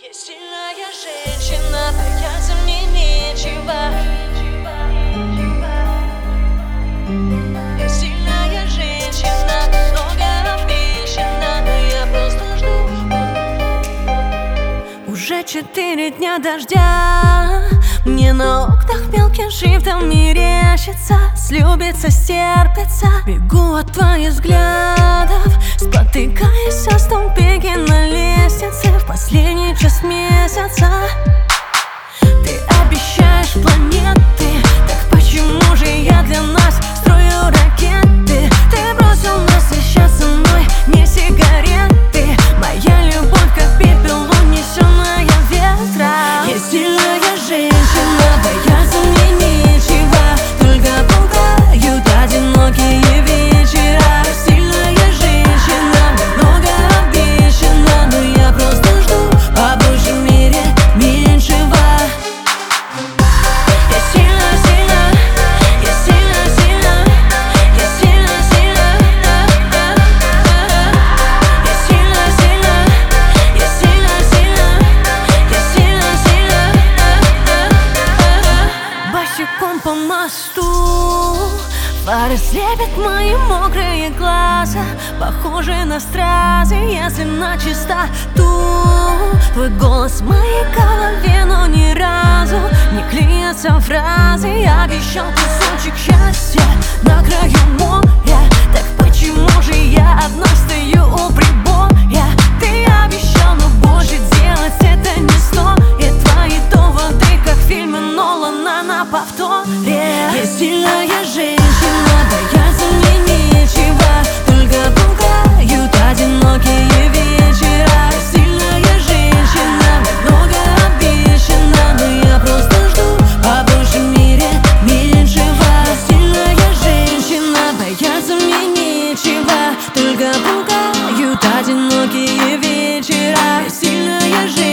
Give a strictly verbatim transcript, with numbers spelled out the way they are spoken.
Я сильная женщина, бояться мне нечего. Я сильная женщина, много обещана, но я просто жду. Уже четыре дня дождя, мне на окнах мелким шрифтом мерещится. Слюбится, стерпится, бегу от твоих взглядов, спотыкаясь о ступеньки на лестнице в последний час месяца. Ты обещаешь планеты, так почему же я для нас строю ракеты? Ты бросил нас, и сейчас со мной не сигареты. Моя любовь как пепел, унесенная ветром. Я сильная женщина, бояться мне нечего, только пугают одинокие вечера. Я сильная женщина, много обещана, но я просто жду по большей мере меньшего. Я сильно, сильно, я сильно, сильно, я сильно, сильно, я сильно, сильно, я сильно, сильно, я сильно, сильно. Босиком по мосту фары слепят мои мокрые глаза, похожи на стразы, если на чистоту. Твой голос в моей голове, но ни разу не клеятся фразы. Я обещал кусочек счастья на краю моря, так почему же я одна стою у прибоя? Ты обещал, но больше делать это не стоит. Твои доводы, как в фильме Нолана на повторе. Я сильная женщина, бояться мне нечего, только пугают одинокие вечера. Я сильная женщина, много обещана, но я просто жду по большей мере меньшего. Я сильная женщина, бояться мне нечего, только пугают одинокие вечера. Я сильная женщина.